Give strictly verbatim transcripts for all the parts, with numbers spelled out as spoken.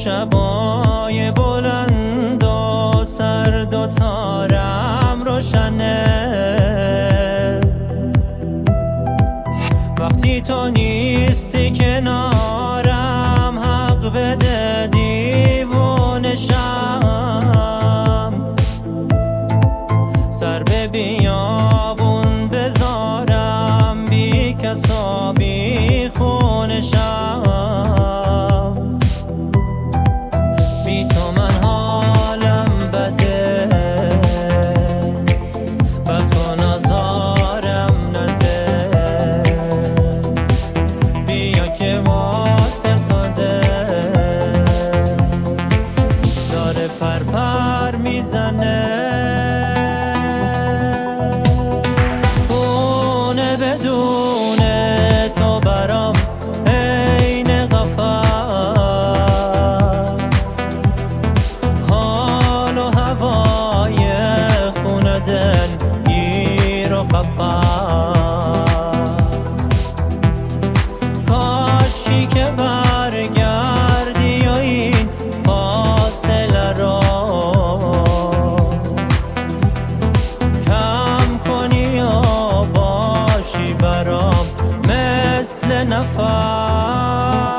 شبای بلند و سرد و تارم روشنه. وقتی تو نیستی کنارم حق بده دیوونشم، سر به بیابون بذارم بی کس و بی خونشم. بی تو من حالم بده، بس کن آزارم نده. بیا که واسطاده داره پر پر میزنه. خونه بدون تو برام عین غفار، حال و هوای خونه دل گیر و خفا. کاشکی که برگردی و این فاصله رو کم کنی و باشی برام مثل نفر.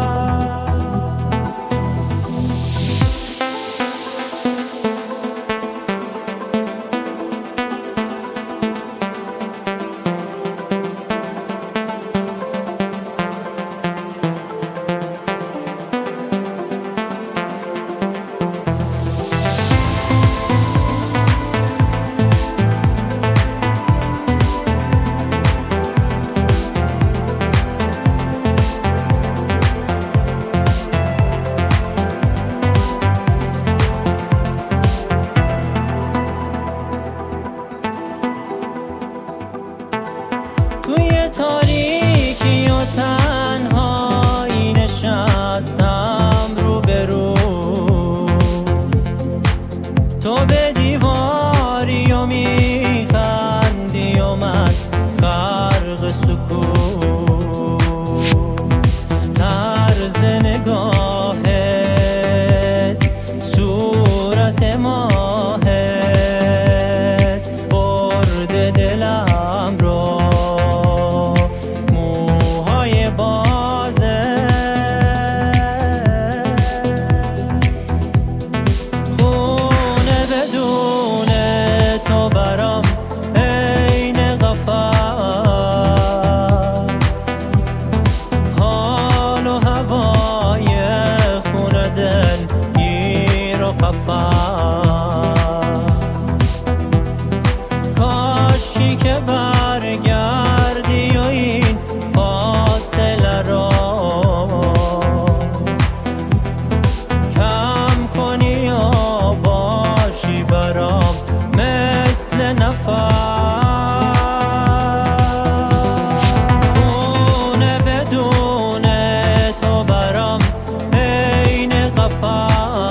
توی تاریکی و تنهایی نشستم رو به رو، تو به دیواری و میخندی و من غرق سکوت. طرز نگاهت، صورت ماهت برد دلم رو. کاشکی که برگردی و این فاصله رو کم کنی و باشی برام مثل نفر. خونه بدون تو برام عین غفار،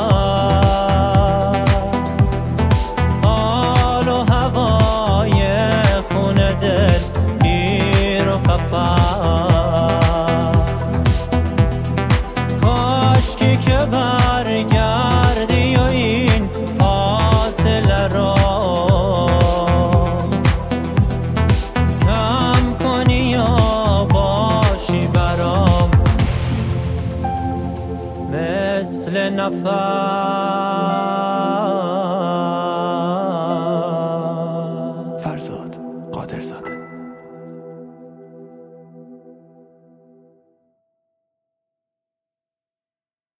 کاشکی که برگردی و این فاصله رو کم کنی و باشی برام مثل نفر.